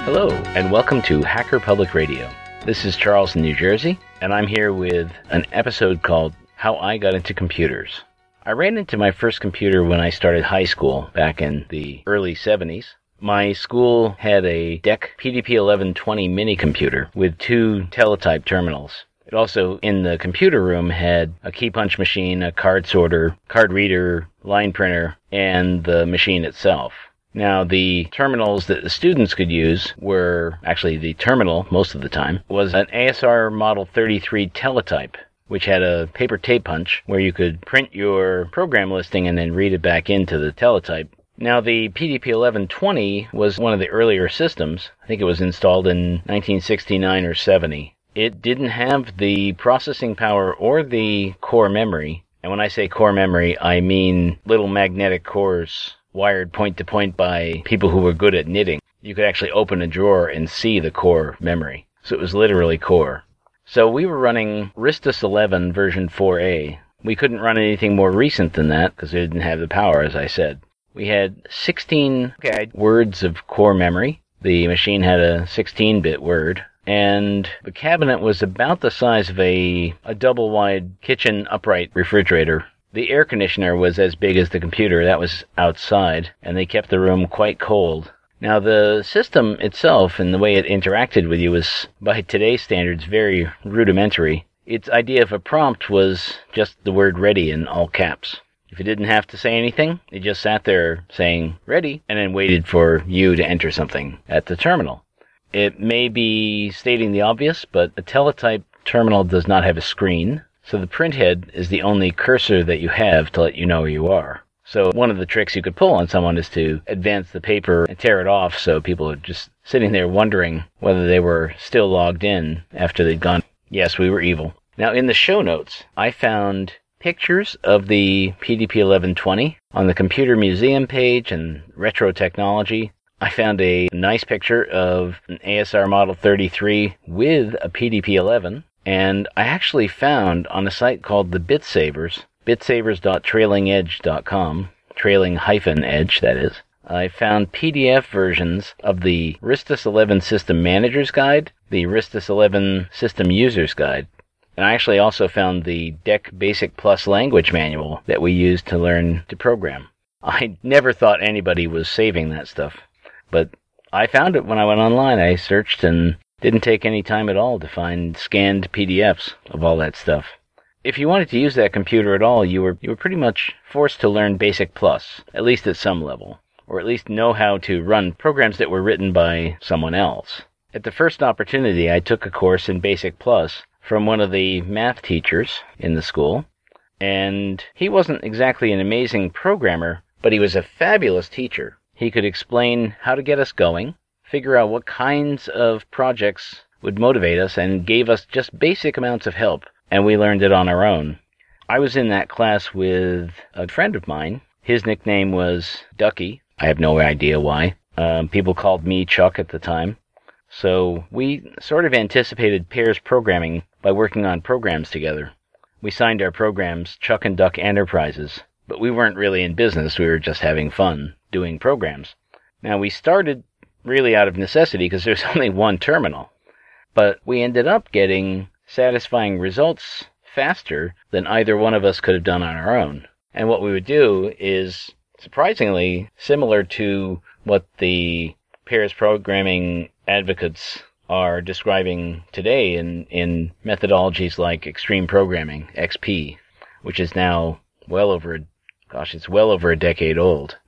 Hello, and welcome to Hacker Public Radio. This is Charles in New Jersey, and I'm here with an episode called How I Got Into Computers. I ran into my first computer when I started high school back in the early 70s. My school had a DEC PDP-1120 mini computer with 2 teletype terminals. It also, in the computer room, had a key punch machine, a card sorter, card reader, line printer, and the machine itself. Now, the terminals that the students could use were, actually the terminal, most of the time, was an ASR Model 33 teletype, which had a paper tape punch where you could print your program listing and then read it back into the teletype. Now, the PDP-1120 was one of the earlier systems. I think it was installed in 1969 or 70. It didn't have the processing power or the core memory. And when I say core memory, I mean little magnetic cores wired point-to-point by people who were good at knitting. You could actually open a drawer and see the core memory. So it was literally core. So we were running Ristus 11 version 4A. We couldn't run anything more recent than that because it didn't have the power, as I said. We had 16 words of core memory. The machine had a 16-bit word. And the cabinet was about the size of a double-wide kitchen upright refrigerator. The air conditioner was as big as the computer. That was outside, and they kept the room quite cold. Now, the system itself and the way it interacted with you was, by today's standards, very rudimentary. Its idea of a prompt was just the word ready in all caps. If it didn't have to say anything, it just sat there saying ready and then waited for you to enter something at the terminal. It may be stating the obvious, but a teletype terminal does not have a screen. So the printhead is the only cursor that you have to let you know where you are. So one of the tricks you could pull on someone is to advance the paper and tear it off so people are just sitting there wondering whether they were still logged in after they'd gone. Yes, we were evil. Now in the show notes, I found pictures of the PDP-1120 on the Computer Museum page and Retro Technology. I found a nice picture of an ASR Model 33 with a PDP-11. And I actually found on a site called the BitSavers, bitsavers.trailingedge.com, trailing-edge, that is, I found PDF versions of the Ristus 11 System Manager's Guide, the Ristus 11 System User's Guide, and I actually also found the DEC Basic Plus language manual that we used to learn to program. I never thought anybody was saving that stuff, but I found it when I went online. I searched and didn't take any time at all to find scanned PDFs of all that stuff. If you wanted to use that computer at all, you were pretty much forced to learn Basic Plus, at least at some level, or at least know how to run programs that were written by someone else. At the first opportunity, I took a course in Basic Plus from one of the math teachers in the school, and he wasn't exactly an amazing programmer, but he was a fabulous teacher. He could explain how to get us going, figure out what kinds of projects would motivate us, and gave us just basic amounts of help, and we learned it on our own. I was in that class with a friend of mine. His nickname was Ducky. I have no idea why. People called me Chuck at the time. So we sort of anticipated pairs programming by working on programs together. We signed our programs Chuck and Duck Enterprises, but we weren't really in business. We were just having fun doing programs. Now, we started really out of necessity because there's only one terminal. But we ended up getting satisfying results faster than either one of us could have done on our own. And what we would do is surprisingly similar to what the pairs programming advocates are describing today in methodologies like extreme programming, XP, which is now well over a decade old.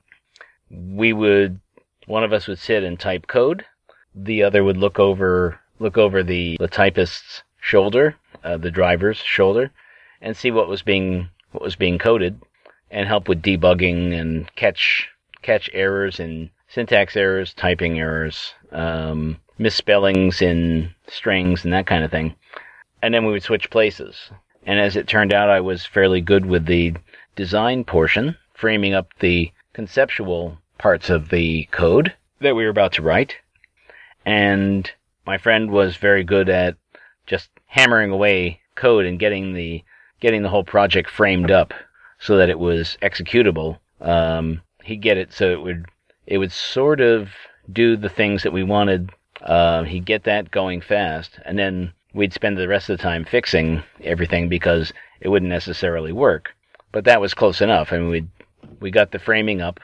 One of us would sit and type code. The other would look over the typist's shoulder, the driver's shoulder, and see what was being coded, and help with debugging and catch errors and syntax errors, typing errors, misspellings in strings and that kind of thing. And then we would switch places. And as it turned out, I was fairly good with the design portion, framing up the conceptual parts of the code that we were about to write. And my friend was very good at just hammering away code and getting the whole project framed up so that it was executable. He'd get it so it would sort of do the things that we wanted He'd get that going fast, and then we'd spend the rest of the time fixing everything because it wouldn't necessarily work. But that was close enough, and we got the framing up.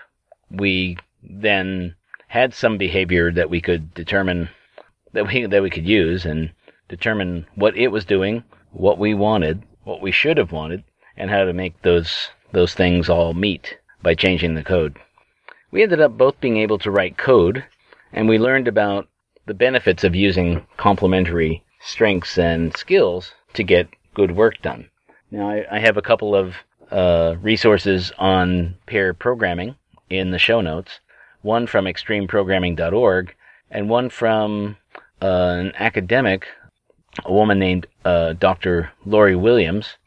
We then had some behavior that we could determine, that we could use and determine what it was doing, what we wanted, what we should have wanted, and how to make those things all meet by changing the code. We ended up both being able to write code, and we learned about the benefits of using complementary strengths and skills to get good work done. Now, I have a couple of resources on pair programming in the show notes, one from extremeprogramming.org and one from an academic, a woman named Dr. Lori Williams,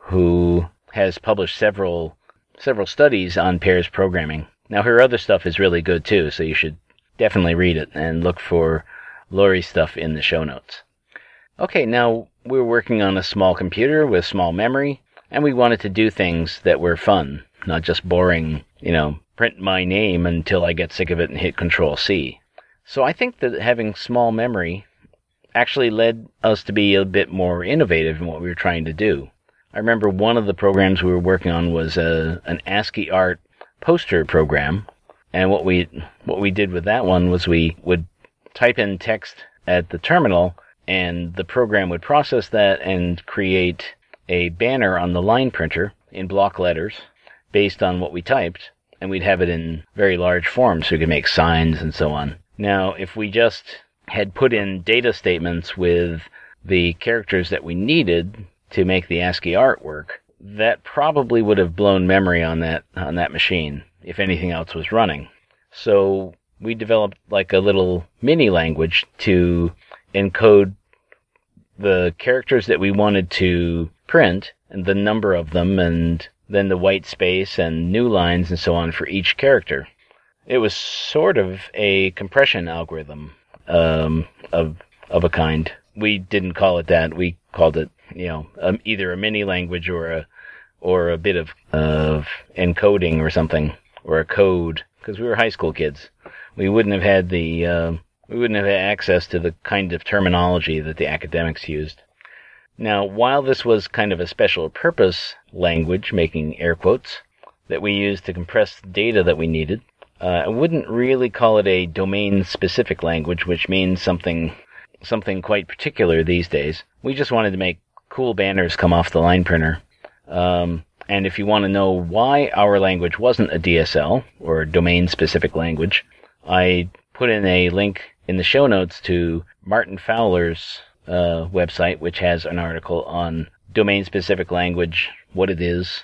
who has published several studies on pairs programming. Now, her other stuff is really good too, so you should definitely read it and look for Lori's stuff in the show notes. Okay, now we're working on a small computer with small memory, and we wanted to do things that were fun, not just boring, print my name until I get sick of it and hit Control-C. So I think that having small memory actually led us to be a bit more innovative in what we were trying to do. I remember one of the programs we were working on was an ASCII art poster program, and what we did with that one was we would type in text at the terminal, and the program would process that and create a banner on the line printer in block letters based on what we typed, and we'd have it in very large form so we could make signs and so on. Now, if we just had put in data statements with the characters that we needed to make the ASCII art work, that probably would have blown memory on that machine if anything else was running. So we developed like a little mini language to encode the characters that we wanted to print and the number of them, and then the white space and new lines and so on for each character. It was sort of a compression algorithm of a kind. We didn't call it that. We called it, either a mini language or a bit of encoding or something, or a code, because we were high school kids. We wouldn't have had access to the kind of terminology that the academics used. Now, while this was kind of a special purpose language, making air quotes, that we used to compress data that we needed, I wouldn't really call it a domain-specific language, which means something quite particular these days. We just wanted to make cool banners come off the line printer. And if you want to know why our language wasn't a DSL, or a domain-specific language, I put in a link in the show notes to Martin Fowler's website, which has an article on domain-specific language, what it is,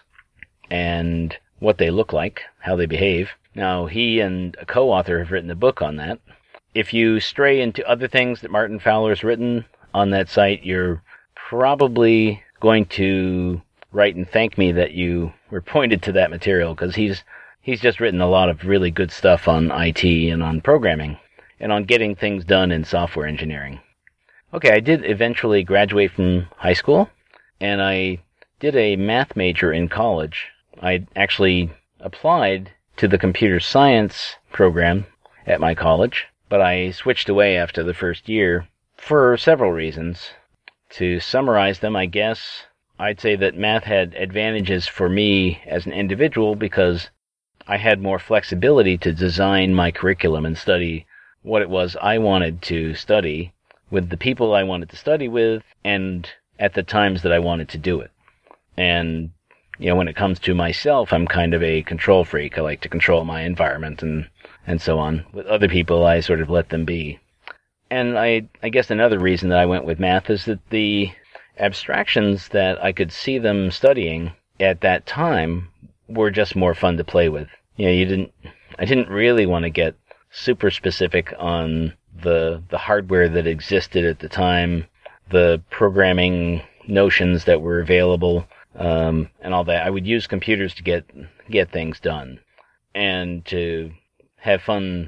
and what they look like, how they behave. Now, he and a co-author have written a book on that. If you stray into other things that Martin Fowler's written on that site, you're probably going to write and thank me that you were pointed to that material, because he's just written a lot of really good stuff on IT and on programming and on getting things done in software engineering. Okay, I did eventually graduate from high school, and I did a math major in college. I actually applied to the computer science program at my college, but I switched away after the first year for several reasons. To summarize them, I guess I'd say that math had advantages for me as an individual because I had more flexibility to design my curriculum and study what it was I wanted to study with the people I wanted to study with and at the times that I wanted to do it. And, when it comes to myself, I'm kind of a control freak. I like to control my environment and so on. With other people, I sort of let them be. And I guess another reason that I went with math is that the abstractions that I could see them studying at that time were just more fun to play with. I didn't really want to get super specific on the hardware that existed at the time, the programming notions that were available, and all that. I would use computers to get things done and to have fun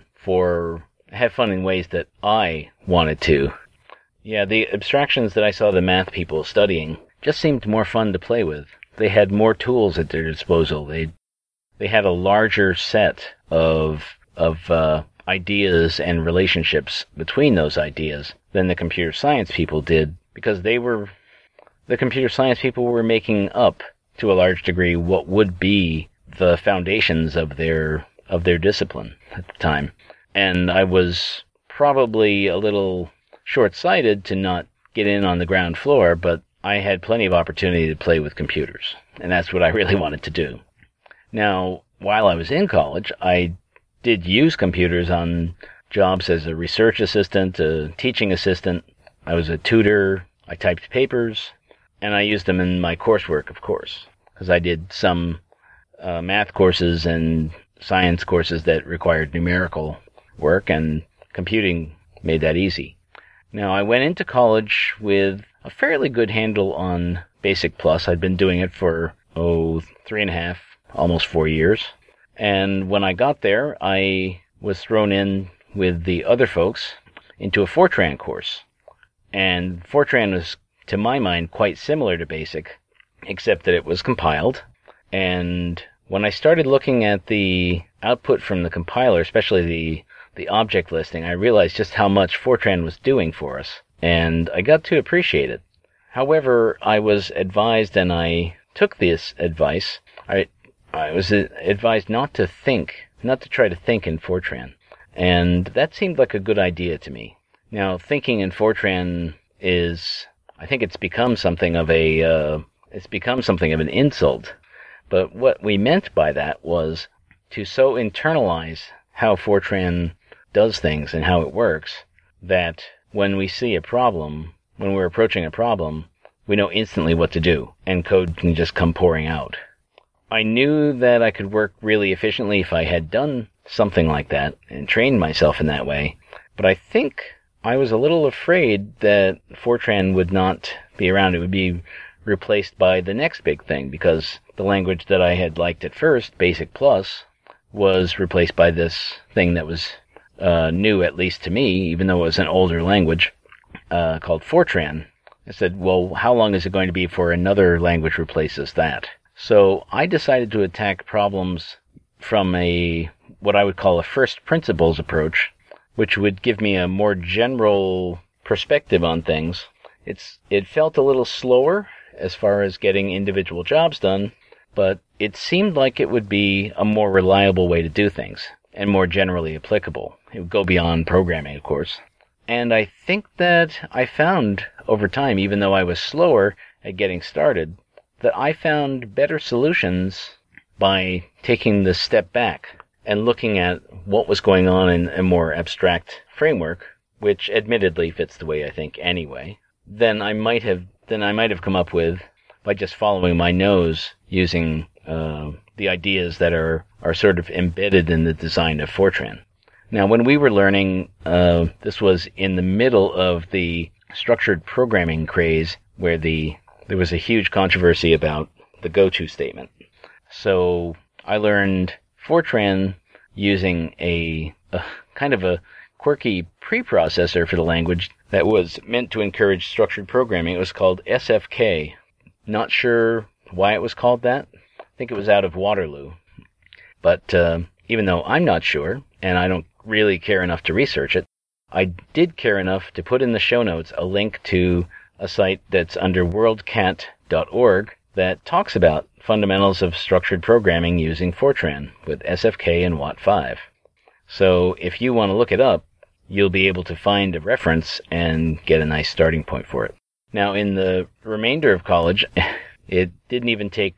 in ways that I wanted to. Yeah, the abstractions that I saw the math people studying just seemed more fun to play with. They had more tools at their disposal. They had a larger set of ideas and relationships between those ideas than the computer science people did, because the computer science people were making up, to a large degree, what would be the foundations of their discipline at the time. And I was probably a little short-sighted to not get in on the ground floor, but I had plenty of opportunity to play with computers, and that's what I really wanted to do. Now, while I was in college, I did use computers on jobs as a research assistant, a teaching assistant. I was a tutor, I typed papers, and I used them in my coursework, of course, because I did some math courses and science courses that required numerical work, and computing made that easy. Now, I went into college with a fairly good handle on Basic Plus. I'd been doing it for, 3.5, almost 4 years. And when I got there, I was thrown in with the other folks into a Fortran course. And Fortran was, to my mind, quite similar to Basic, except that it was compiled. And when I started looking at the output from the compiler, especially the object listing, I realized just how much Fortran was doing for us, and I got to appreciate it. However, I was advised, and I took this advice, I was advised not to try to think in Fortran, and that seemed like a good idea to me. Now, thinking in Fortran I think it's become something of an insult, but what we meant by that was to so internalize how Fortran does things and how it works, that when we see a problem, when we're approaching a problem, we know instantly what to do, and code can just come pouring out. I knew that I could work really efficiently if I had done something like that and trained myself in that way, but I think I was a little afraid that Fortran would not be around. It would be replaced by the next big thing, because the language that I had liked at first, Basic Plus, was replaced by this thing that was new, at least to me, even though it was an older language, called Fortran. I said, well, how long is it going to be before another language replaces that? So I decided to attack problems from what I would call a first principles approach, which would give me a more general perspective on things. It felt a little slower as far as getting individual jobs done, but it seemed like it would be a more reliable way to do things, and more generally applicable. It would go beyond programming, of course. And I think that I found over time, even though I was slower at getting started, that I found better solutions by taking the step back and looking at what was going on in a more abstract framework, which admittedly fits the way I think anyway, than I might have come up with by just following my nose using the ideas that are sort of embedded in the design of Fortran. Now, when we were learning, this was in the middle of the structured programming craze, where there was a huge controversy about the goto statement. So I learned Fortran using a kind of a quirky preprocessor for the language that was meant to encourage structured programming. It was called SFK. Not sure why it was called that. I think it was out of Waterloo. But even though I'm not sure, and I don't really care enough to research it, I did care enough to put in the show notes a link to a site that's under worldcat.org that talks about fundamentals of structured programming using Fortran with SFK and Wat5. So if you want to look it up, you'll be able to find a reference and get a nice starting point for it. Now, in the remainder of college, it didn't even take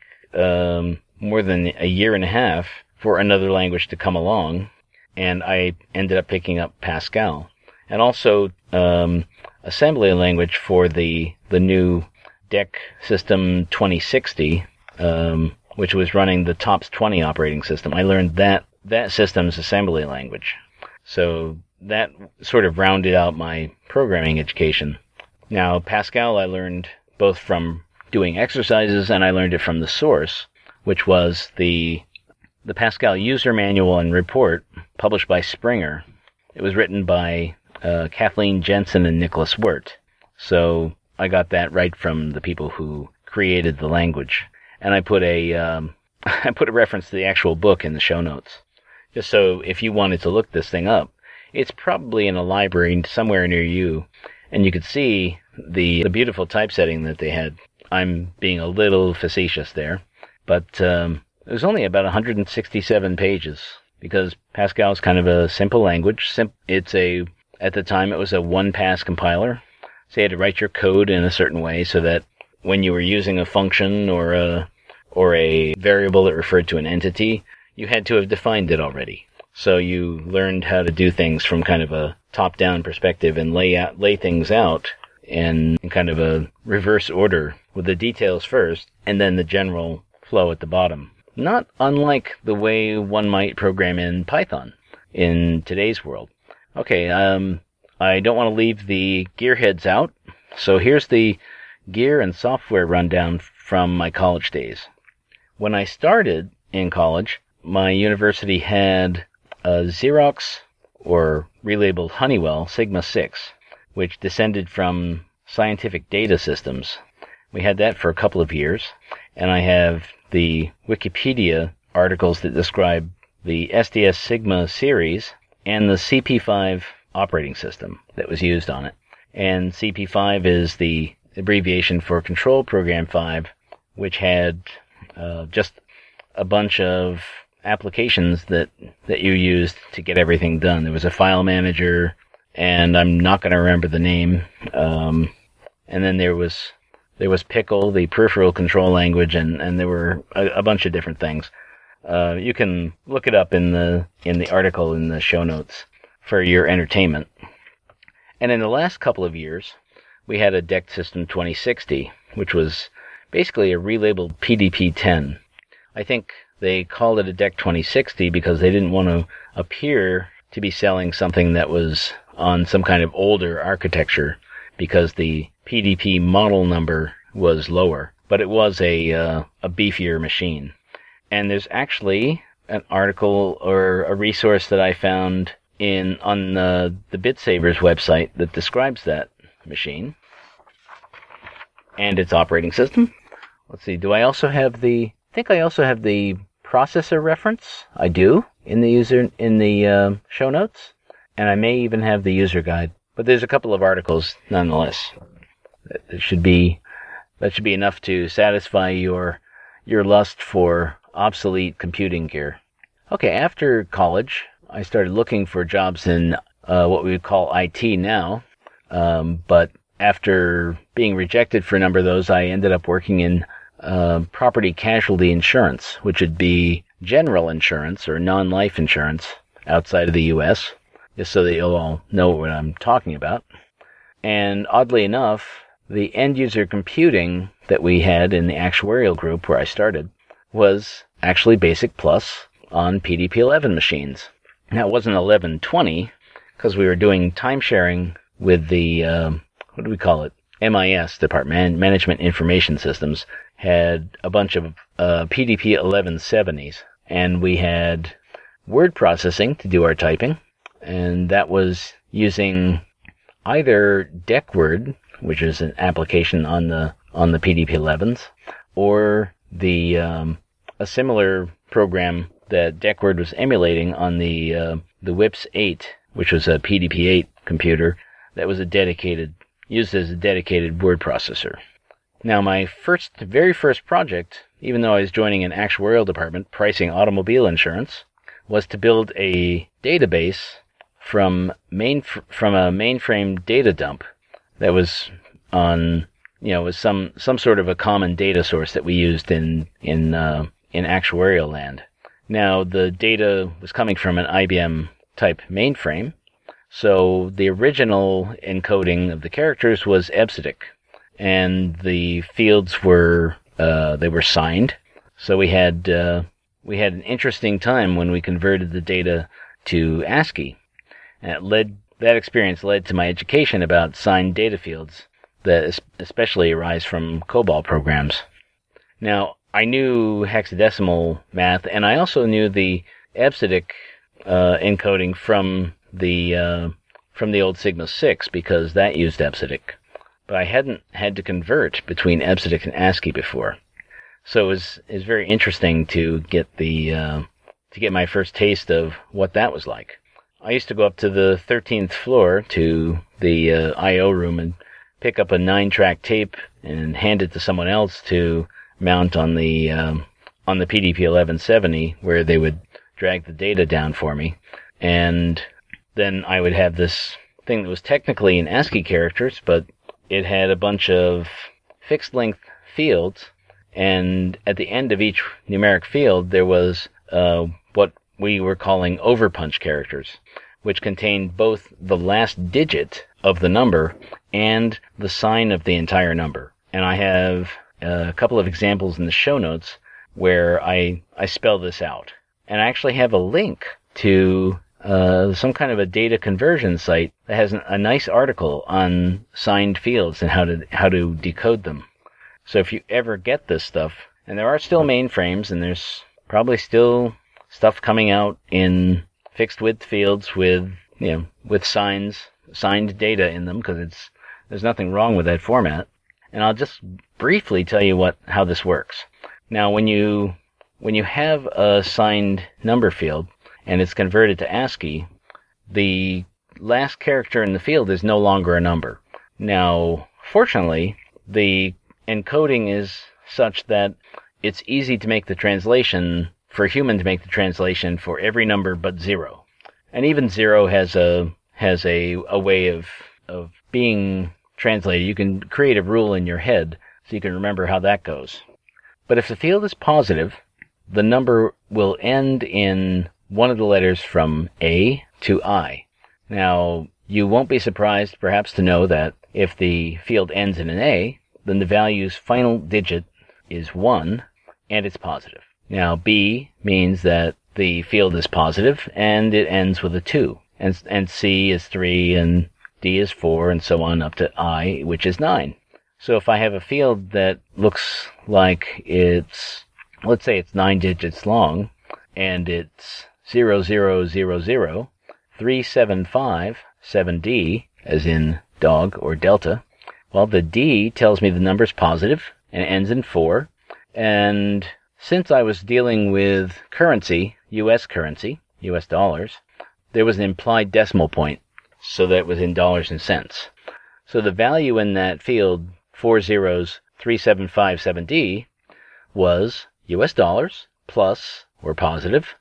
more than a year and a half for another language to come along, and I ended up picking up Pascal. And also assembly language for the new DEC System 2060, which was running the TOPS 20 operating system. I learned that system's assembly language. So that sort of rounded out my programming education. Now, Pascal I learned both from doing exercises, and I learned it from the source, which was the Pascal user manual and report published by Springer. It was written by Kathleen Jensen and Nicholas Wirt. So I got that right from the people who created the language. And I put a reference to the actual book in the show notes, just so if you wanted to look this thing up, It's probably in a library somewhere near you, and you could see the beautiful typesetting that they had. I'm being a little facetious there, but it was only about 167 pages, because Pascal is kind of a simple language. At the time, it was a one-pass compiler, so you had to write your code in a certain way so that when you were using a function or a variable that referred to an entity, you had to have defined it already. So you learned how to do things from kind of a top-down perspective and lay things out in kind of a reverse order, with the details first and then the general flow at the bottom. Not unlike the way one might program in Python in today's world. Okay, I don't want to leave the gearheads out, so here's the gear and software rundown from my college days. When I started in college, my university had a Xerox, or relabeled Honeywell, Sigma 6, which descended from Scientific Data Systems. We had that for a couple of years, and I have the Wikipedia articles that describe the SDS Sigma series and the CP5 operating system that was used on it. And CP5 is the abbreviation for Control Program 5, which had just a bunch of applications that you used to get everything done. There was a file manager, and I'm not going to remember the name. And then there was Pickle, the peripheral control language, and there were a bunch of different things. You can look it up in the article in the show notes for your entertainment. And in the last couple of years, we had a DEC System 2060, which was basically a relabeled PDP-10. I think they called it a DEC 2060 because they didn't want to appear to be selling something that was on some kind of older architecture, because the PDP model number was lower, but it was a beefier machine. And there's actually an article or a resource that I found on the BitSavers website that describes that machine and its operating system. Let's see, I think I also have the processor reference. I do in the show notes, and I may even have the user guide. But there's a couple of articles nonetheless. That should be enough to satisfy your lust for obsolete computing gear. Okay, after college, I started looking for jobs in what we would call IT now. But after being rejected for a number of those, I ended up working in property casualty insurance, which would be general insurance or non-life insurance outside of the U.S., just so that you'll all know what I'm talking about. And oddly enough, the end-user computing that we had in the actuarial group where I started was actually BASIC Plus on PDP-11 machines. Now, it wasn't 1120, because we were doing time sharing with the, what do we call it? MIS, Department Management Information Systems, had a bunch of PDP-1170s, and we had word processing to do our typing, and that was using either DECword, which is an application on the PDP-11s, or a similar program that DECword was emulating on the WIPS 8, which was a PDP-8 computer that was used as a dedicated word processor. Now, my very first project, even though I was joining an actuarial department pricing automobile insurance, was to build a database from a mainframe data dump that was on, was some sort of a common data source that we used in actuarial land. Now, the data was coming from an IBM type mainframe, so the original encoding of the characters was EBCDIC, and the fields were signed. So we had an interesting time when we converted the data to ASCII. And that experience led to my education about signed data fields that especially arise from COBOL programs. Now, I knew hexadecimal math, and I also knew the EBCDIC encoding from the old Sigma 6, because that used EBCDIC. But I hadn't had to convert between EBCDIC and ASCII before. So it was very interesting to get my first taste of what that was like. I used to go up to the 13th floor to the I.O. room and pick up a 9-track tape and hand it to someone else to mount on the PDP 1170, where they would drag the data down for me. And then I would have this thing that was technically in ASCII characters, but it had a bunch of fixed-length fields, and at the end of each numeric field there was what we were calling overpunch characters, which contained both the last digit of the number and the sign of the entire number. And I have a couple of examples in the show notes where I spell this out. And I actually have a link to some kind of a data conversion site that has a nice article on signed fields and how to decode them. So if you ever get this stuff, and there are still mainframes, and there's probably still stuff coming out in fixed width fields with signed data in them, because there's nothing wrong with that format. And I'll just briefly tell you how this works. Now, when you have a signed number field and it's converted to ASCII, the last character in the field is no longer a number. Now, fortunately, the encoding is such that it's easy to make the translation, for a human to make the translation for every number but 0. And even 0 has a way of being translated. You can create a rule in your head so you can remember how that goes. But if the field is positive, the number will end in one of the letters from A to I. Now, you won't be surprised perhaps to know that if the field ends in an A, then the value's final digit is 1, and it's positive. Now, B means that the field is positive, and it ends with a 2. And C is 3, and D is 4, and so on up to I, which is 9. So if I have a field that looks like let's say it's 9 digits long, and it's 0003757D, as in dog or delta, well, the D tells me the number's positive, and it ends in 4, and since I was dealing with currency, U.S. currency, U.S. dollars, there was an implied decimal point, so that it was in dollars and cents. So the value in that field, 4037757D, was U.S. dollars plus, or positive,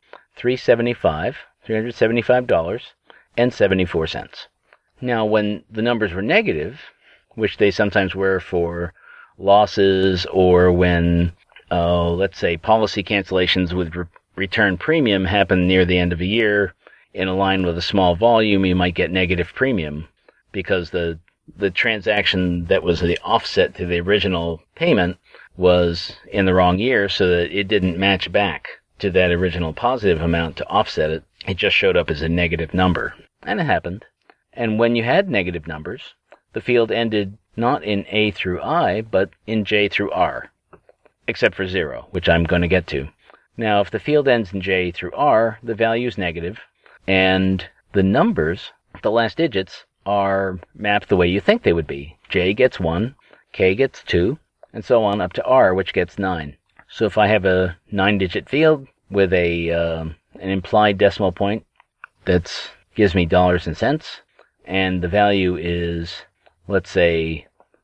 $375.74. Now, when the numbers were negative, which they sometimes were for losses, or when, let's say, policy cancellations with return premium happen near the end of a year, in a line with a small volume, you might get negative premium because the transaction that was the offset to the original payment was in the wrong year, so that it didn't match back to that original positive amount to offset it. It just showed up as a negative number. And it happened. And when you had negative numbers, the field ended not in A through I, but in J through R, except for 0, which I'm going to get to. Now, if the field ends in J through R, the value is negative, and the numbers, the last digits, are mapped the way you think they would be. J gets 1, K gets 2, and so on up to R, which gets 9. So if I have a 9-digit field with an implied decimal point that gives me dollars and cents, and the value is, let's say,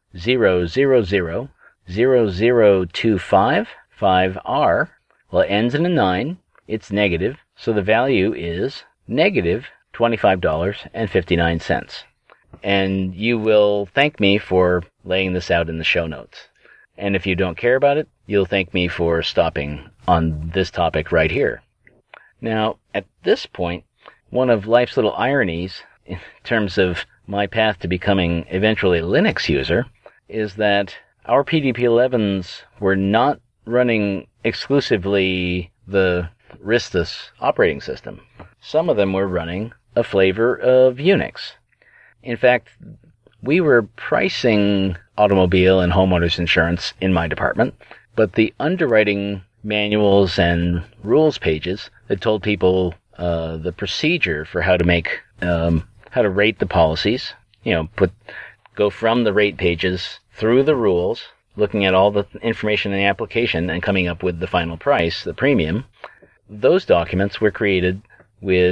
0000025R, well, it ends in a 9, it's negative, so the value is negative $25.59. And you will thank me for laying this out in the show notes. And if you don't care about it, you'll thank me for stopping on this topic right here. Now, at this point, one of life's little ironies, in terms of my path to becoming eventually a Linux user, is that our PDP-11s were not running exclusively the Ristus operating system. Some of them were running a flavor of Unix. In fact, we were pricing automobile and homeowners insurance in my department, but the underwriting manuals and rules pages that told people the procedure for how to rate the policies, go from the rate pages through the rules, looking at all the information in the application and coming up with the final price, the premium. Those documents were created with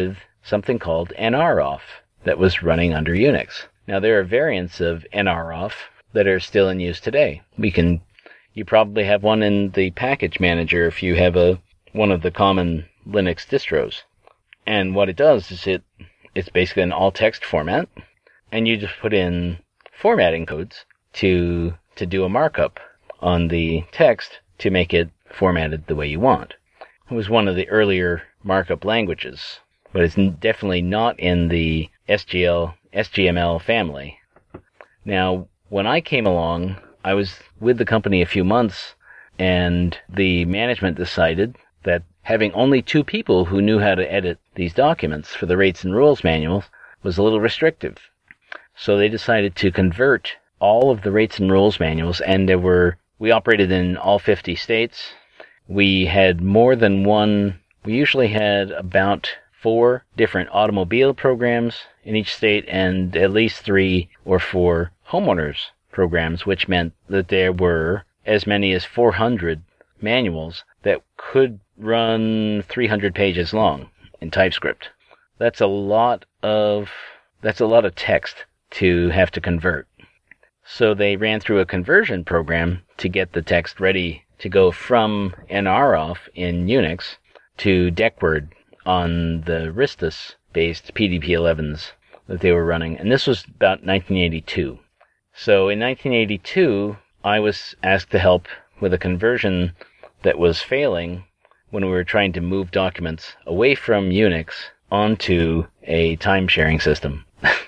something called NROFF that was running under Unix. Now, there are variants of NROFF that are still in use today. You probably have one in the package manager if you have one of the common Linux distros. And what it does is it's basically an all-text format, and you just put in formatting codes to do a markup on the text to make it formatted the way you want. It was one of the markup languages, but it's definitely not in the SGML family. Now, when I came along, I was with the company a few months, and the management decided that having only 2 people who knew how to edit these documents for the rates and rules manuals was a little restrictive. So they decided to convert all of the rates and rules manuals, and we operated in all 50 states. We had more than one. We usually had about 4 different automobile programs in each state and at least 3 or 4 homeowners programs, which meant that there were as many as 400 manuals that could run 300 pages long in TypeScript. That's a lot of text to have to convert. So they ran through a conversion program to get the text ready to go from NROFF in Unix to DECWord on the Ristus-based PDP-11s that they were running. And this was about 1982. So in 1982, I was asked to help with a conversion that was failing when we were trying to move documents away from Unix onto a time-sharing system.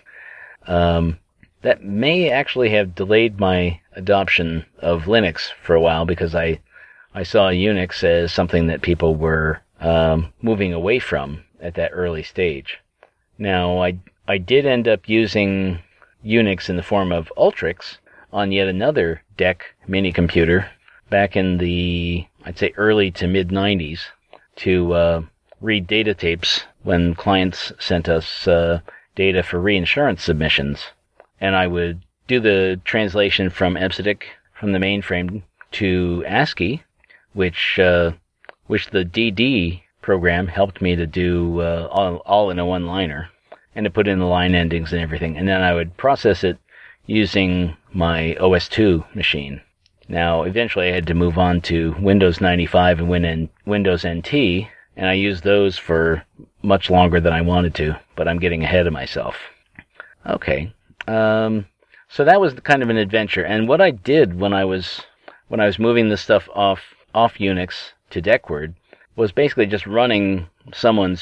That may actually have delayed my adoption of Linux for a while, because I saw Unix as something that people were moving away from at that early stage. Now, I did end up using Unix in the form of Ultrix on yet another DEC mini computer back in the, I'd say, early to mid-90s to read data tapes when clients sent us data for reinsurance submissions. And I would do the translation from EBCDIC, from the mainframe, to ASCII, which the DD program helped me to do all in a one-liner, and to put in the line endings and everything. And then I would process it using my OS2 machine. Now, eventually I had to move on to Windows 95 and Windows NT, and I used those for much longer than I wanted to, but I'm getting ahead of myself. Okay. So that was kind of an adventure. And what I did when I was moving this stuff off Unix to DECWord was basically just running someone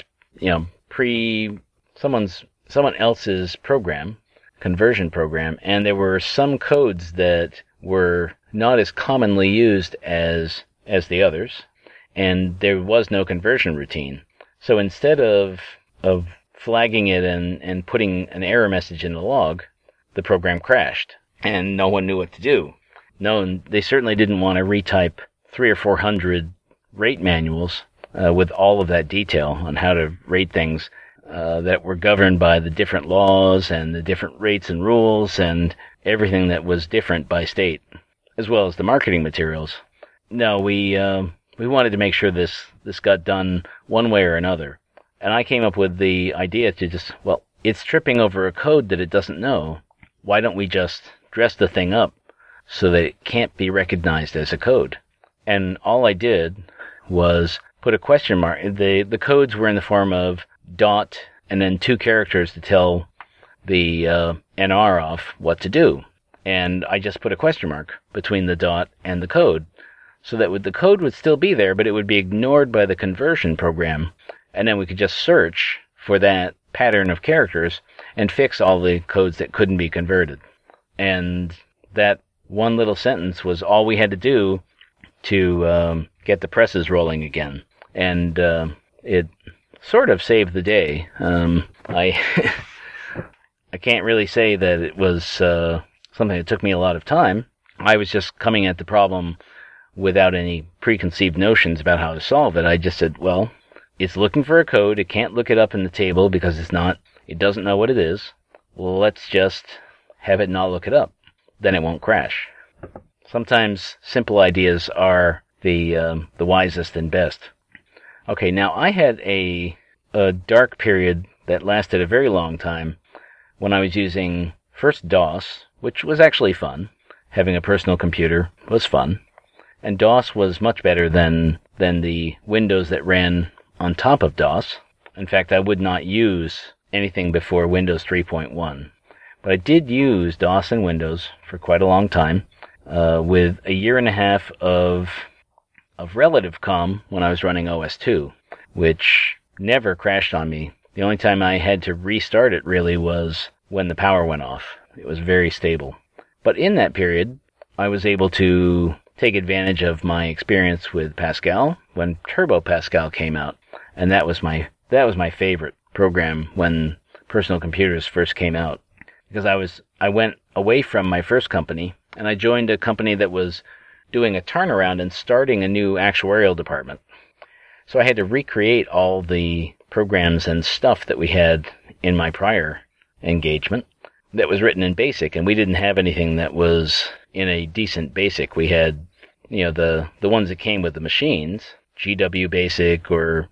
else's program, conversion program, and there were some codes that were not as commonly used as the others, and there was no conversion routine. So instead of flagging it and putting an error message in the log, the program crashed, and no one knew what to do. No, they certainly didn't want to retype 300 or 400 rate manuals with all of that detail on how to rate things that were governed by the different laws and the different rates and rules and everything that was different by state, as well as the marketing materials. No, we wanted to make sure this got done one way or another. And I came up with the idea to it's tripping over a code that it doesn't know. Why don't we just dress the thing up so that it can't be recognized as a code? And all I did was put a question mark. The codes were in the form of dot and then 2 characters to tell the NROFF what to do. And I just put a question mark between the dot and the code, so that the code would still be there, but it would be ignored by the conversion program. And then we could just search for that pattern of characters and fix all the codes that couldn't be converted. And that one little sentence was all we had to do to get the presses rolling again. And it sort of saved the day. I can't really say that it was something that took me a lot of time. I was just coming at the problem without any preconceived notions about how to solve it. I just said, well, it's looking for a code. It can't look it up in the table because it doesn't know what it is. Well, let's just have it not look it up. Then it won't crash. Sometimes simple ideas are the wisest and best. Okay, now I had a dark period that lasted a very long time when I was using first DOS, which was actually fun. Having a personal computer was fun. And DOS was much better than the Windows that ran on top of DOS. In fact, I would not use anything before Windows 3.1. But I did use DOS and Windows for quite a long time, with a year and a half of relative calm when I was running OS2, which never crashed on me. The only time I had to restart it really was when the power went off. It was very stable. But in that period, I was able to take advantage of my experience with Pascal when Turbo Pascal came out, and that was my favorite program when personal computers first came out, because I went away from my first company and I joined a company that was doing a turnaround and starting a new actuarial department. So I had to recreate all the programs and stuff that we had in my prior engagement that was written in BASIC, and we didn't have anything that was in a decent BASIC. We had, the ones that came with the machines, GW BASIC or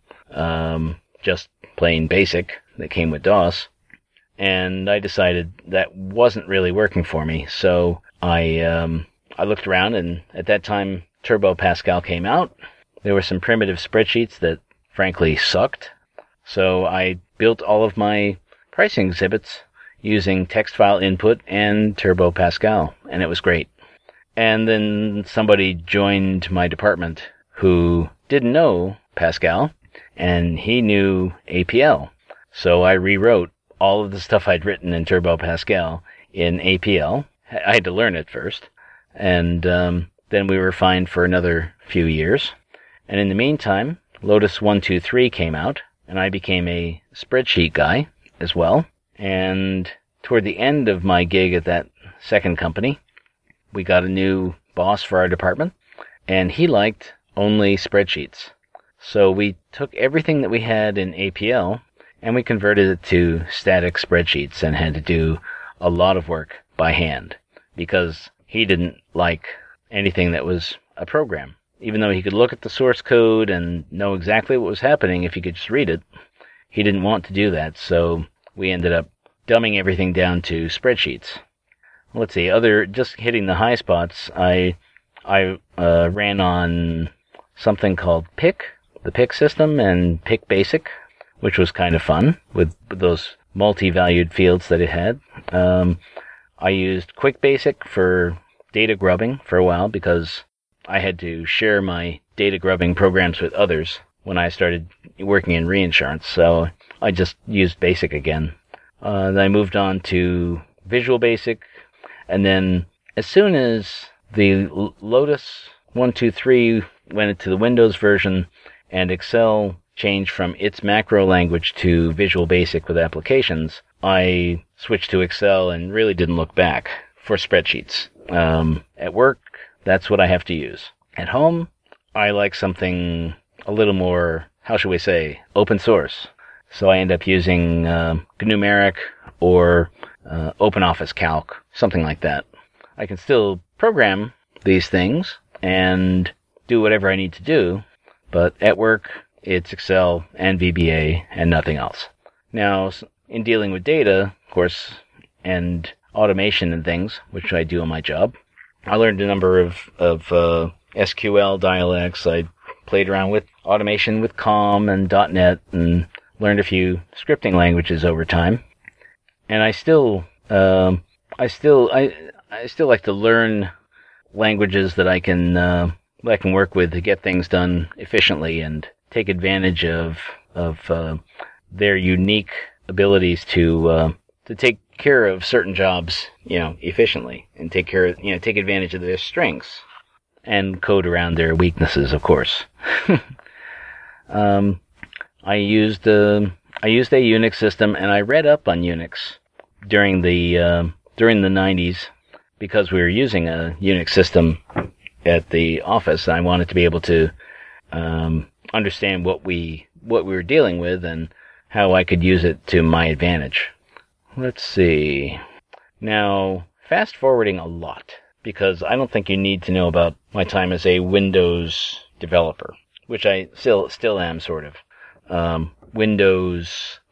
just plain BASIC that came with DOS, and I decided that wasn't really working for me. So I looked around, and at that time Turbo Pascal came out. There were some primitive spreadsheets that frankly sucked. So I built all of my pricing exhibits using text file input and Turbo Pascal, and it was great. And then somebody joined my department who didn't know Pascal, and he knew APL. So I rewrote all of the stuff I'd written in Turbo Pascal in APL. I had to learn it first. And then we were fine for another few years. And in the meantime, Lotus 123 came out, and I became a spreadsheet guy as well. And toward the end of my gig at that second company, we got a new boss for our department, and he liked only spreadsheets. So we took everything that we had in APL, and we converted it to static spreadsheets and had to do a lot of work by hand, because he didn't like anything that was a program. Even though he could look at the source code and know exactly what was happening if he could just read it, he didn't want to do that, so we ended up dumbing everything down to spreadsheets. Let's see, just hitting the high spots, I ran on something called PIC, the PIC system, and PIC Basic, which was kind of fun with those multi-valued fields that it had. I used Quick Basic for data grubbing for a while because I had to share my data grubbing programs with others when I started working in reinsurance, so I just used Basic again. Then I moved on to Visual Basic, and then as soon as the Lotus 123 went into the Windows version and Excel changed from its macro language to Visual Basic with applications, I switched to Excel and really didn't look back for spreadsheets. At work, that's what I have to use. At home, I like something a little more, how should we say, open source. So I end up using Gnumeric or OpenOffice Calc, something like that. I can still program these things and do whatever I need to do, but at work, it's Excel and VBA and nothing else. Now, in dealing with data, of course, and automation and things, which I do on my job, I learned a number of SQL dialects. I played around with automation with COM and .NET and learned a few scripting languages over time. And I still like to learn languages that I can work with to get things done efficiently and take advantage of their unique abilities to take care of certain jobs, efficiently, and take advantage of their strengths and code around their weaknesses, of course. I used a Unix system, and I read up on Unix during the 90s because we were using a Unix system at the office. I wanted to be able to understand what we were dealing with and how I could use it to my advantage. Let's see. Now, fast forwarding a lot, because I don't think you need to know about my time as a Windows developer, which I still am, sort of. Windows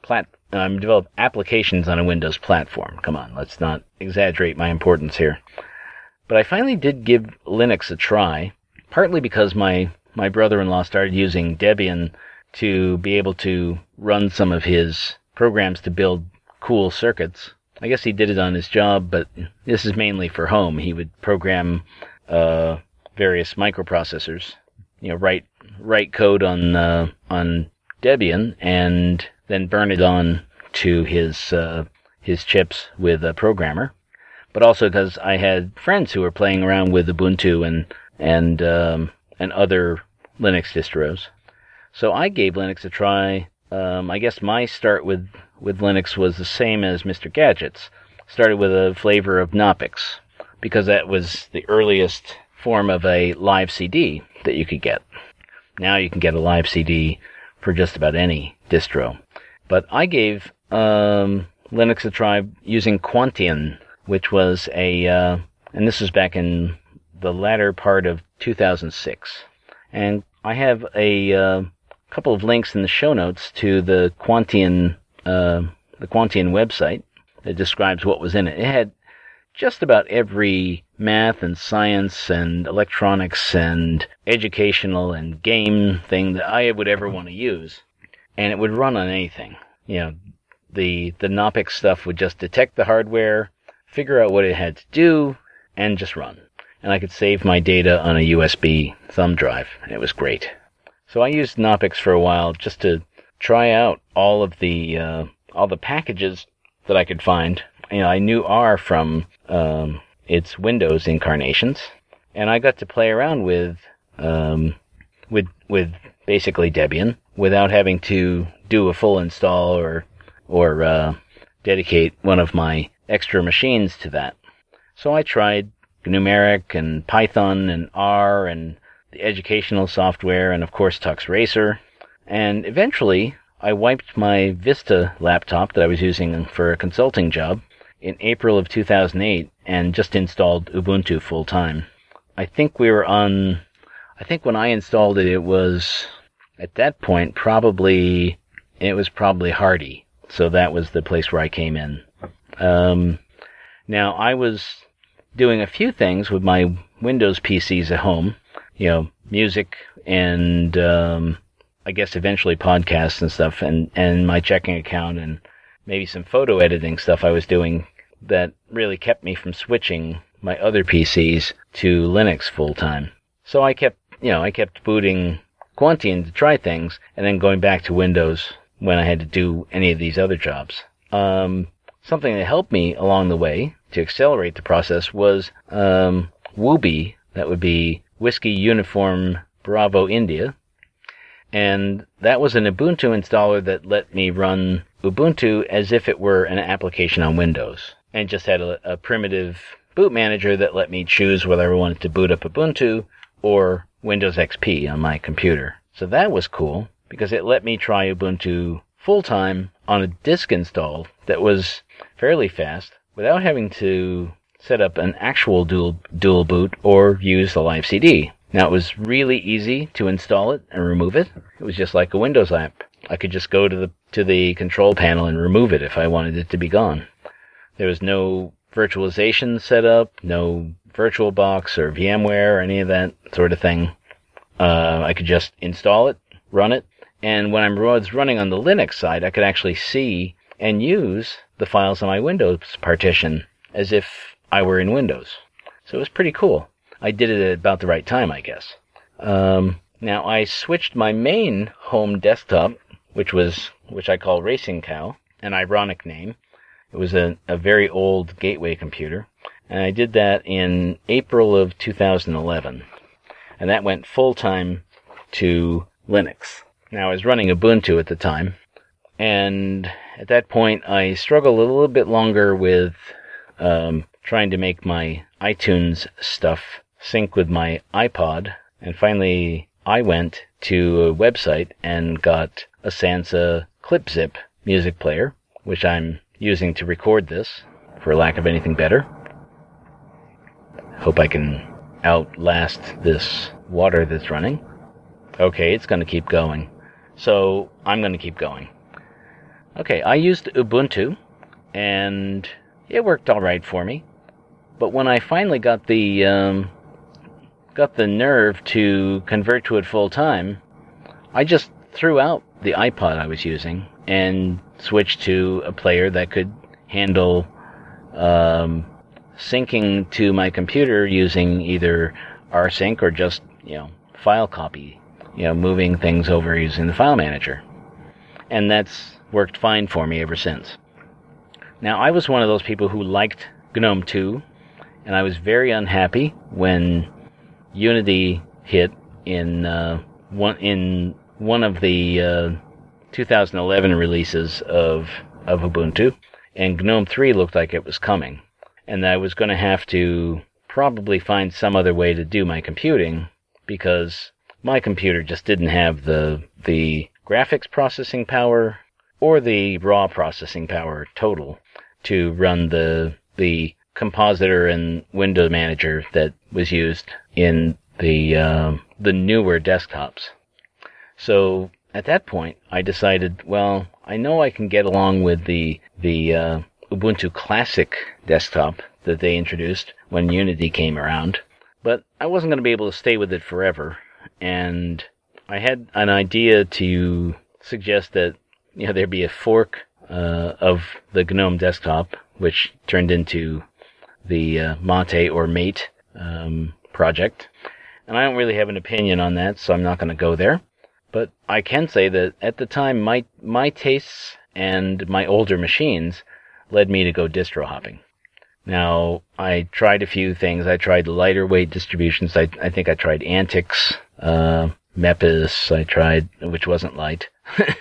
developed applications on a Windows platform. Come on, let's not exaggerate my importance here. But I finally did give Linux a try, partly because my brother-in-law started using Debian to be able to run some of his programs to build cool circuits. I guess he did it on his job, but this is mainly for home. He would program various microprocessors, write code on Debian, and then burn it on to his chips with a programmer. But also because I had friends who were playing around with Ubuntu and other Linux distros. So I gave Linux a try. I guess my start with Linux was the same as Mr. Gadget's. Started with a flavor of Knoppix, because that was the earliest form of a live CD that you could get. Now you can get a live CD for just about any distro. But I gave Linux a try using Quantian, which was and this was back in the latter part of 2006. And I have a couple of links in the show notes to the Quantian website that describes what was in it. It had just about every math and science and electronics and educational and game thing that I would ever want to use. And it would run on anything. The Knoppix stuff would just detect the hardware, figure out what it had to do, and just run. And I could save my data on a USB thumb drive, and it was great. So I used Knoppix for a while just to try out all the packages that I could find. I knew R from its Windows incarnations, and I got to play around with basically Debian without having to do a full install or dedicate one of my extra machines to that. So I tried Numeric and Python and R and the educational software and of course Tux Racer, and eventually I wiped my Vista laptop that I was using for a consulting job in April of 2008 and just installed Ubuntu full time. I think when I installed it, it was, at that point, probably Hardy. So that was the place where I came in. Now, I was doing a few things with my Windows PCs at home, music and, I guess eventually podcasts and stuff, and my checking account and maybe some photo editing stuff I was doing that really kept me from switching my other PCs to Linux full time. So I kept booting Quantian to try things and then going back to Windows when I had to do any of these other jobs. Something that helped me along the way to accelerate the process was Woobi, that would be Whiskey Uniform Bravo India. And that was an Ubuntu installer that let me run Ubuntu as if it were an application on Windows, and just had a primitive boot manager that let me choose whether I wanted to boot up Ubuntu or Windows XP on my computer. So that was cool, because it let me try Ubuntu full-time on a disk install that was fairly fast, without having to set up an actual dual boot or use the live CD. Now, it was really easy to install it and remove it. It was just like a Windows app. I could just go to the control panel and remove it if I wanted it to be gone. There was no virtualization set up, no VirtualBox or VMware or any of that sort of thing. I could just install it, run it, and when I was running on the Linux side, I could actually see and use the files on my Windows partition as if I were in Windows. So it was pretty cool. I did it at about the right time, I guess. Now, I switched my main home desktop, which I call Racing Cow, an ironic name. It was a very old gateway computer, and I did that in April of 2011. And that went full-time to Linux. Now, I was running Ubuntu at the time, and at that point, I struggled a little bit longer with trying to make my iTunes stuff sync with my iPod, and finally I went to a website and got a Sansa ClipZip music player, which I'm using to record this, for lack of anything better. Hope I can outlast this water that's running. Okay, it's going to keep going. So I'm going to keep going. Okay, I used Ubuntu, and it worked all right for me. But when I finally got the nerve to convert to it full time, I just threw out the iPod I was using and switched to a player that could handle syncing to my computer using either rsync or just, file copy, moving things over using the file manager. And that's worked fine for me ever since. Now, I was one of those people who liked GNOME 2, and I was very unhappy when Unity hit in one of the 2011 releases of Ubuntu, and GNOME 3 looked like it was coming. And I was going to have to probably find some other way to do my computing, because my computer just didn't have the graphics processing power or the raw processing power total to run the compositor and window manager that was used in the newer desktops. So at that point, I decided, well, I know I can get along with the Ubuntu Classic desktop that they introduced when Unity came around, but I wasn't going to be able to stay with it forever, and I had an idea to suggest that there be a fork of the GNOME desktop, which turned into the Mate or Mate project. And I don't really have an opinion on that, so I'm not going to go there. But I can say that at the time, my tastes and my older machines led me to go distro hopping. Now, I tried a few things. I tried lighter weight distributions. I think I tried Antix, Mepis, which wasn't light.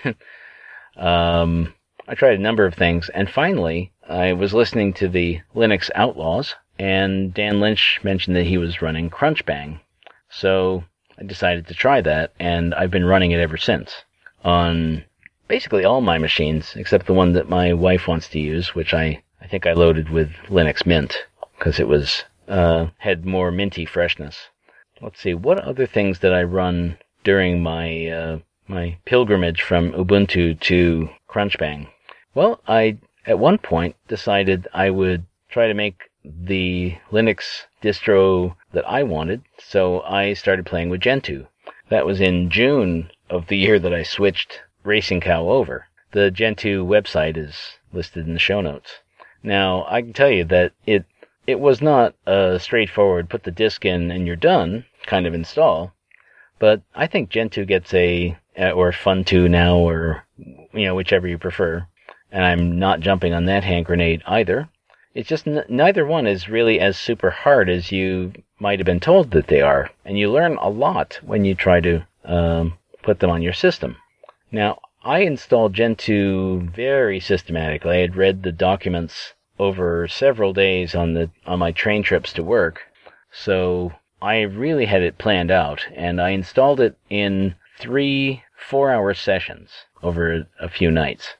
I tried a number of things, and finally, I was listening to the Linux Outlaws, and Dan Lynch mentioned that he was running Crunchbang. So I decided to try that, and I've been running it ever since on basically all my machines, except the one that my wife wants to use, which I think I loaded with Linux Mint, because it was had more minty freshness. Let's see, what other things did I run during my my pilgrimage from Ubuntu to Crunchbang? Well, I, at one point, decided I would try to make the Linux distro that I wanted, so I started playing with Gentoo. That was in June of the year that I switched Racing Cow over. The Gentoo website is listed in the show notes. Now, I can tell you that it was not a straightforward put the disk in and you're done kind of install, but I think Gentoo gets or Funtoo now, or whichever you prefer, and I'm not jumping on that hand grenade either. It's just neither one is really as super hard as you might have been told that they are, and you learn a lot when you try to put them on your system. Now, I installed Gentoo very systematically. I had read the documents over several days on my train trips to work, so I really had it planned out, and I installed it in 3 4-hour sessions over a few nights.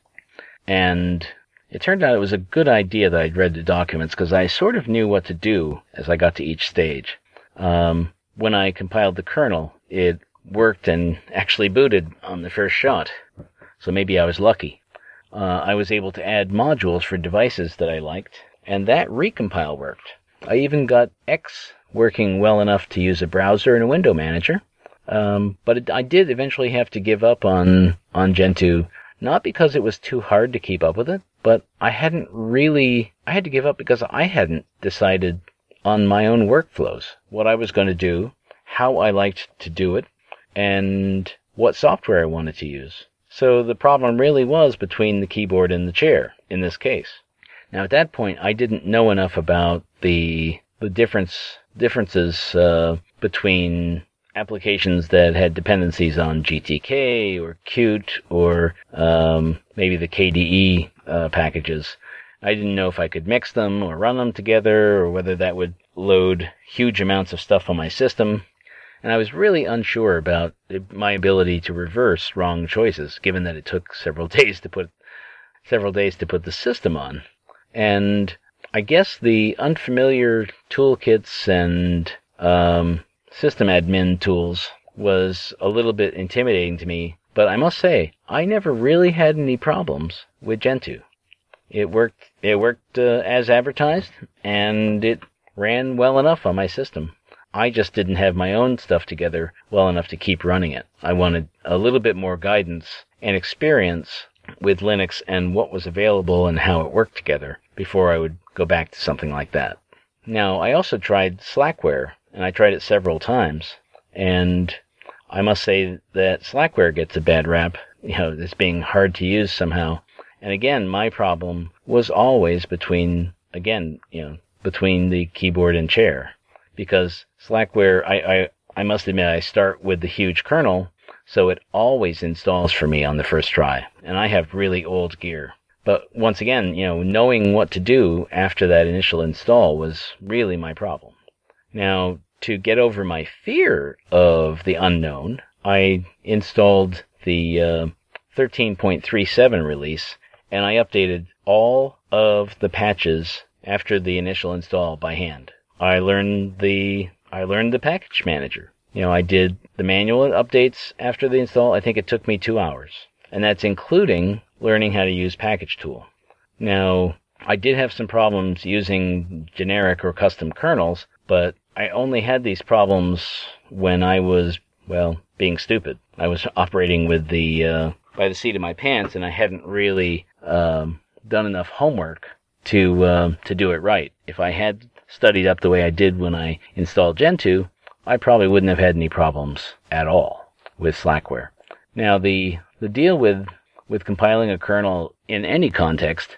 And it turned out it was a good idea that I'd read the documents, because I sort of knew what to do as I got to each stage. When I compiled the kernel, it worked and actually booted on the first shot, so maybe I was lucky. I was able to add modules for devices that I liked, and that recompile worked. I even got X working well enough to use a browser and a window manager, but I did eventually have to give up on Gentoo, not because it was too hard to keep up with it, but I had to give up because I hadn't decided on my own workflows, what I was going to do, how I liked to do it, and what software I wanted to use. So the problem really was between the keyboard and the chair, in this case. Now at that point, I didn't know enough about the differences between applications that had dependencies on GTK or Qt or maybe the KDE packages. I didn't know if I could mix them or run them together, or whether that would load huge amounts of stuff on my system. And I was really unsure about my ability to reverse wrong choices, given that it took several days to put the system on. And I guess the unfamiliar toolkits and system admin tools was a little bit intimidating to me, But I must say, I never really had any problems with Gentoo. It worked as advertised, and it ran well enough on my system. I just didn't have my own stuff together well enough to keep running it. I wanted a little bit more guidance and experience with Linux and what was available and how it worked together before I would go back to something like that. Now, I also tried Slackware, and I tried it several times, and I must say that Slackware gets a bad rap, as being hard to use somehow. And again, my problem was always between the keyboard and chair. Because Slackware, I must admit, I start with the huge kernel, so it always installs for me on the first try. And I have really old gear. But once again, knowing what to do after that initial install was really my problem. Now, to get over my fear of the unknown, I installed the 13.37 release, and I updated all of the patches after the initial install by hand. I learned the package manager. I did the manual updates after the install. I think it took me 2 hours. And that's including learning how to use Package Tool. Now, I did have some problems using generic or custom kernels, but I only had these problems when I was, being stupid. I was operating with by the seat of my pants, and I hadn't really done enough homework to do it right. If I had studied up the way I did when I installed Gentoo, I probably wouldn't have had any problems at all with Slackware. Now, the deal with compiling a kernel in any context,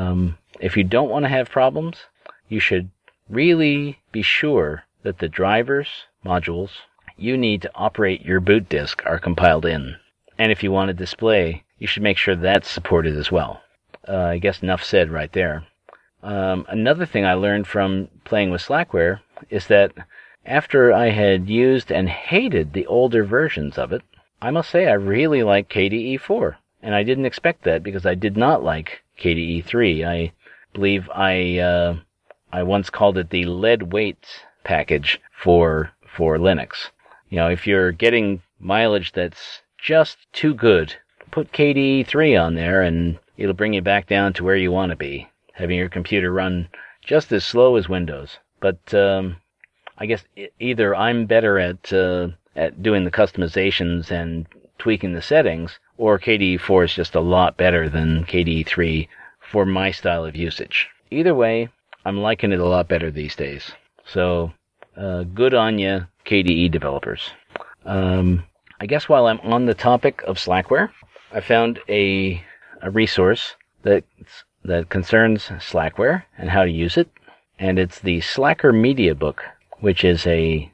if you don't want to have problems, you should really be sure that the drivers, modules, you need to operate your boot disk are compiled in. And if you want to display, you should make sure that's supported as well. I guess enough said right there. Another thing I learned from playing with Slackware is that after I had used and hated the older versions of it, I must say I really like KDE 4. And I didn't expect that because I did not like KDE 3. I believe I once called it the lead weight package for Linux. If you're getting mileage that's just too good, put KDE 3 on there and it'll bring you back down to where you want to be, having your computer run just as slow as Windows. But I guess either I'm better at doing the customizations and tweaking the settings, or KDE 4 is just a lot better than KDE 3 for my style of usage. Either way, I'm liking it a lot better these days. So, good on you, KDE developers. I guess while I'm on the topic of Slackware, I found a resource that concerns Slackware and how to use it, and it's the Slacker Media Book, which is a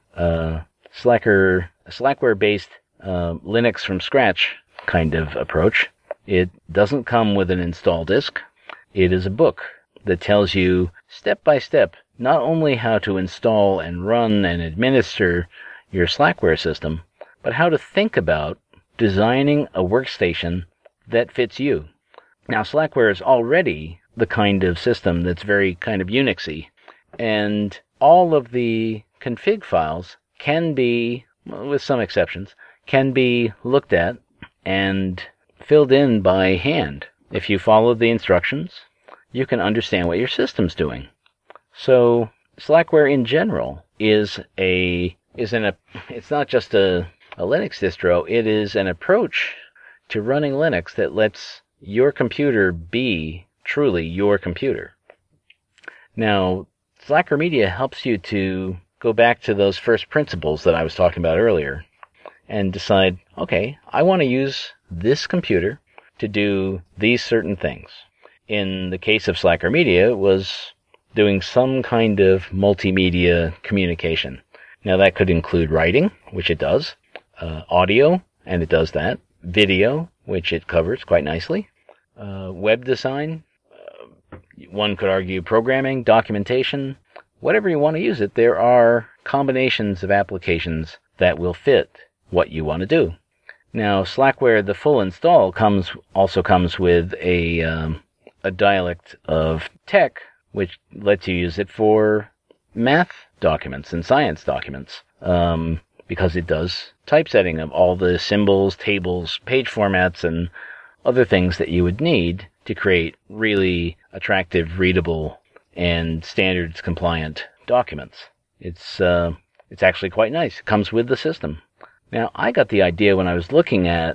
Slackware-based Linux from scratch kind of approach. It doesn't come with an install disk. It is a book that tells you step by step not only how to install and run and administer your Slackware system, but how to think about designing a workstation that fits you. Now, Slackware is already the kind of system that's very kind of Unixy, and all of the config files can be, with some exceptions, can be looked at and filled in by hand. If you follow the instructions, you can understand what your system's doing. So, Slackware in general it's not just a Linux distro, it is an approach to running Linux that lets your computer be truly your computer. Now, Slacker Media helps you to go back to those first principles that I was talking about earlier and decide, okay, I want to use this computer to do these certain things. In the case of Slacker Media, it was doing some kind of multimedia communication. Now, that could include writing, which it does, audio, and it does that, video, which it covers quite nicely, web design, one could argue programming, documentation, whatever you want to use it, there are combinations of applications that will fit what you want to do. Now, Slackware, the full install, also comes with a dialect of TeX, which lets you use it for math documents and science documents. because it does typesetting of all the symbols, tables, page formats, and other things that you would need to create really attractive, readable, and standards compliant documents. It's actually quite nice. It comes with the system. Now, I got the idea when I was looking at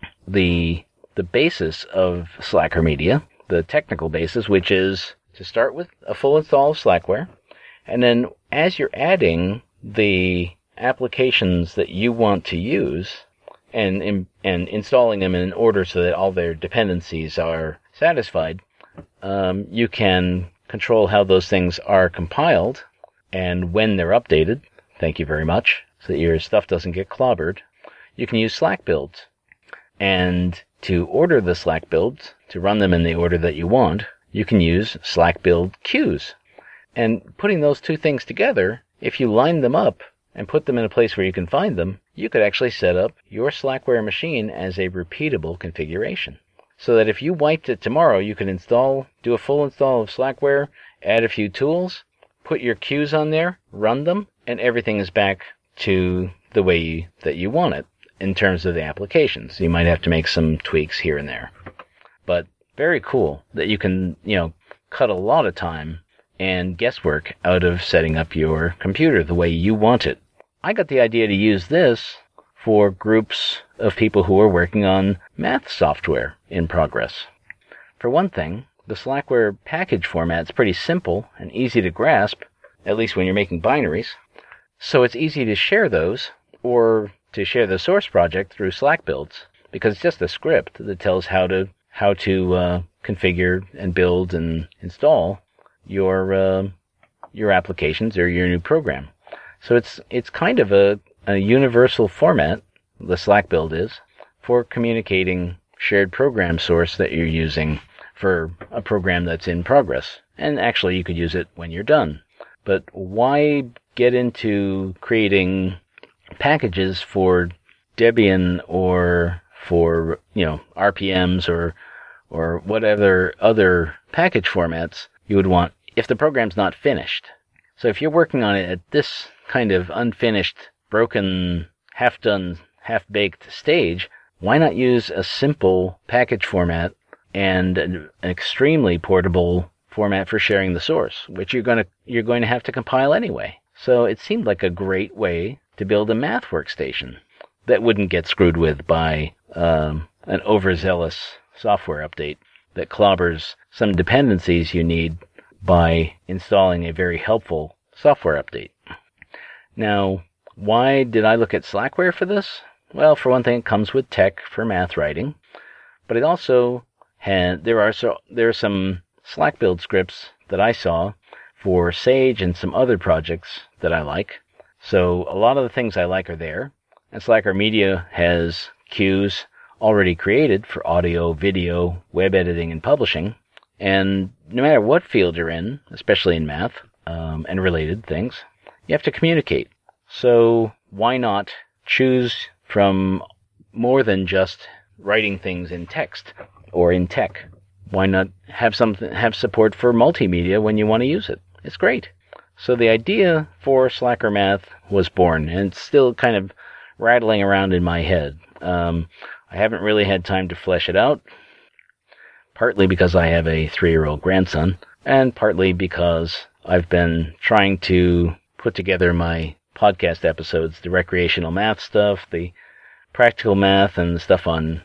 the basis of Slacker Media, the technical basis, which is to start with a full install of Slackware, and then as you're adding the applications that you want to use and installing them in order so that all their dependencies are satisfied, you can control how those things are compiled and when they're updated. Thank you very much. So that your stuff doesn't get clobbered. You can use Slack builds. And to order the Slack builds, to run them in the order that you want, you can use Slack build queues. And putting those two things together, if you line them up and put them in a place where you can find them, you could actually set up your Slackware machine as a repeatable configuration. So that if you wiped it tomorrow, you could do a full install of Slackware, add a few tools, put your queues on there, run them, and everything is back to the way that you want it in terms of the applications. You might have to make some tweaks here and there. But very cool that you can, cut a lot of time and guesswork out of setting up your computer the way you want it. I got the idea to use this for groups of people who are working on math software in progress. For one thing, the Slackware package format is pretty simple and easy to grasp, at least when you're making binaries. So it's easy to share those, or to share the source project through Slack builds, because it's just a script that tells how to configure and build and install your applications or your new program. So it's kind of a universal format, the Slack build is, for communicating shared program source that you're using for a program that's in progress. And actually, you could use it when you're done. But why get into creating packages for Debian or for, RPMs or whatever other package formats you would want if the program's not finished? So if you're working on it at this kind of unfinished, broken, half-done, half-baked stage, why not use a simple package format and an extremely portable format for sharing the source, which you're going to have to compile anyway. So it seemed like a great way to build a math workstation that wouldn't get screwed with by an overzealous software update that clobbers some dependencies you need by installing a very helpful software update. Now, why did I look at Slackware for this? Well, for one thing, it comes with tech for math writing, but it also there are some Slack build scripts that I saw for Sage and some other projects that I like. So a lot of the things I like are there. And Slacker Media has queues already created for audio, video, web editing, and publishing. And no matter what field you're in, especially in math and related things, you have to communicate. So why not choose from more than just writing things in text or in tech? Why not have support for multimedia when you want to use it? It's great. So the idea for Slacker Math was born, and it's still kind of rattling around in my head. I haven't really had time to flesh it out, partly because I have a 3-year-old grandson, and partly because I've been trying to put together my podcast episodes, the recreational math stuff, the practical math, and the stuff on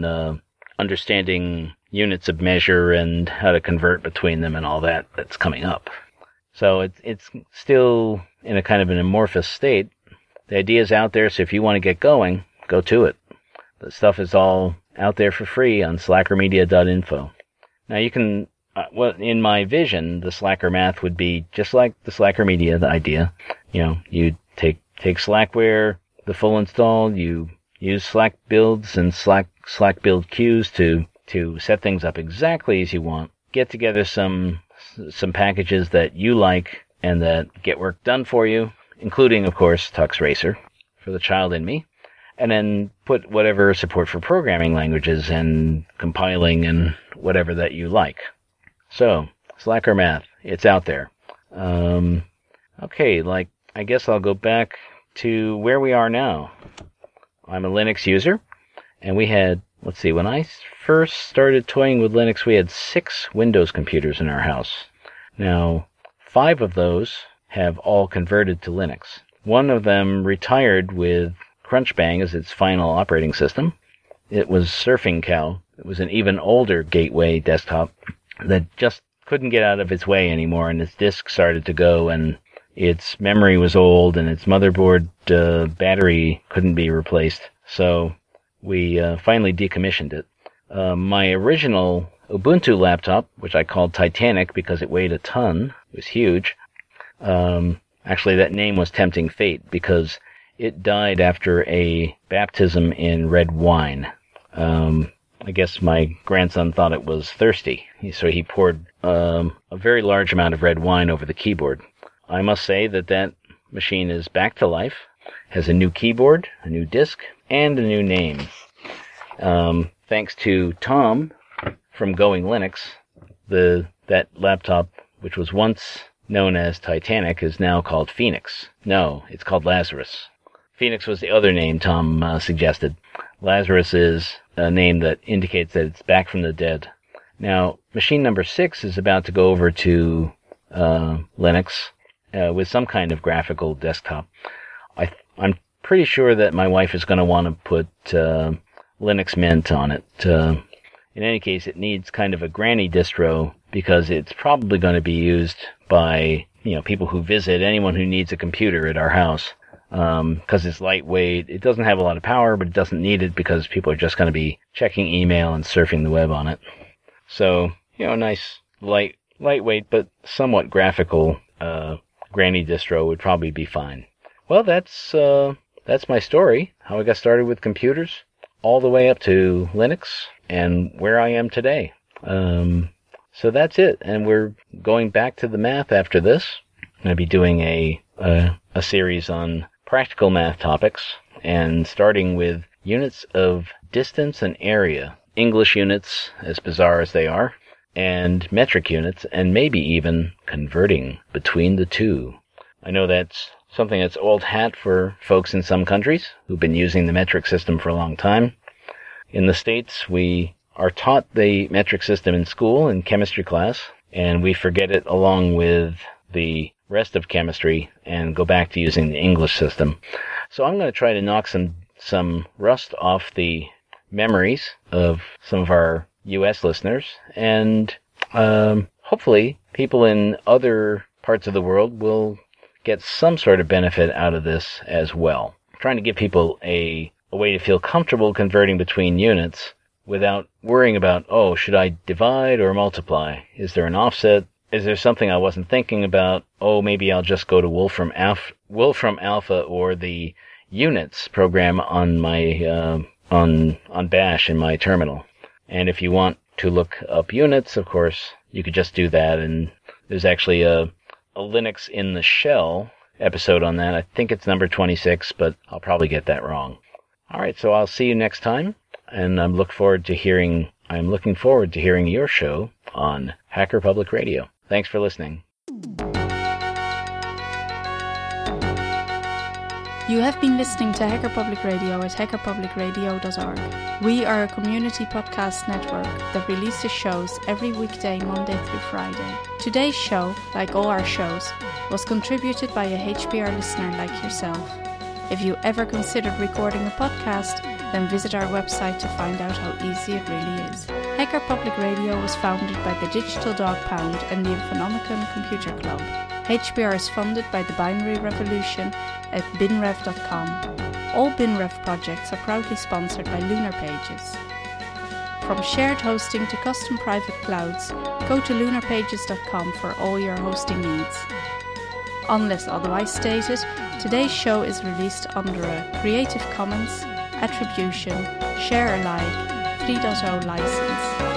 understanding units of measure and how to convert between them and all that's coming up. So it's still in a kind of an amorphous state. The idea's out there, so if you want to get going, go to it. The stuff is all out there for free on slackermedia.info. Now you can, in my vision, the Slacker Math would be just like the Slacker Media, the idea. You take Slackware, the full install, you use Slack builds and Slack build queues to set things up exactly as you want. Get together some packages that you like and that get work done for you, including, of course, Tux Racer for the child in me, and then put whatever support for programming languages and compiling and whatever that you like. So, Slacker Math, it's out there. Okay, I guess I'll go back to where we are now. I'm a Linux user, and we had, when I first started toying with Linux, we had 6 Windows computers in our house. Now, 5 of those have all converted to Linux. One of them retired with Crunchbang as its final operating system. It was Surfing Cow. It was an even older gateway desktop that just couldn't get out of its way anymore, and its disk started to go, and its memory was old, and its motherboard battery couldn't be replaced. So we finally decommissioned it. My original Ubuntu laptop, which I called Titanic because it weighed a ton, it was huge. Actually, that name was tempting fate because it died after a baptism in red wine. I guess my grandson thought it was thirsty, so he poured a very large amount of red wine over the keyboard. I must say that machine is back to life, has a new keyboard, a new disk, and a new name. Thanks to Tom from Going Linux, that laptop, which was once known as Titanic, is now called Phoenix. No, it's called Lazarus. Phoenix was the other name Tom suggested. Lazarus is a name that indicates that it's back from the dead. Now, machine number 6 is about to go over to Linux with some kind of graphical desktop. I'm pretty sure that my wife is going to want to put Linux Mint on it. In any case, it needs kind of a granny distro because it's probably going to be used by people who visit, anyone who needs a computer at our house. Because it's lightweight. It doesn't have a lot of power, but it doesn't need it because people are just going to be checking email and surfing the web on it. So, nice, lightweight, but somewhat graphical, granny distro would probably be fine. Well, that's my story, how I got started with computers, all the way up to Linux, and where I am today. So that's it, and we're going back to the math after this. I'm going to be doing a series on practical math topics, and starting with units of distance and area, English units, as bizarre as they are, and metric units, and maybe even converting between the two. I know that's something that's old hat for folks in some countries who've been using the metric system for a long time. In the States, we are taught the metric system in school in chemistry class, and we forget it along with the rest of chemistry and go back to using the English system. So I'm going to try to knock some rust off the memories of some of our U.S. listeners, and hopefully people in other parts of the world will get some sort of benefit out of this as well. I'm trying to give people a way to feel comfortable converting between units without worrying about, should I divide or multiply? Is there an offset? Is there something I wasn't thinking about? Maybe I'll just go to Wolfram Alpha or the units program on my on Bash in my terminal. And if you want to look up units, of course, you could just do that. And there's actually a Linux in the Shell episode on that. I think it's number 26, but I'll probably get that wrong. All right, so I'll see you next time, and I'm looking forward to hearing your show on Hacker Public Radio. Thanks for listening. You have been listening to Hacker Public Radio at hackerpublicradio.org. We are a community podcast network that releases shows every weekday, Monday through Friday. Today's show, like all our shows, was contributed by a HPR listener like yourself. If you ever considered recording a podcast, then visit our website to find out how easy it really is. Hacker Public Radio was founded by the Digital Dog Pound and the Infonomicon Computer Club. HPR is funded by the Binary Revolution at binrev.com. All BinRev projects are proudly sponsored by Lunar Pages. From shared hosting to custom private clouds, go to lunarpages.com for all your hosting needs. Unless otherwise stated, today's show is released under a Creative Commons Attribution Share Alike 3.0 license.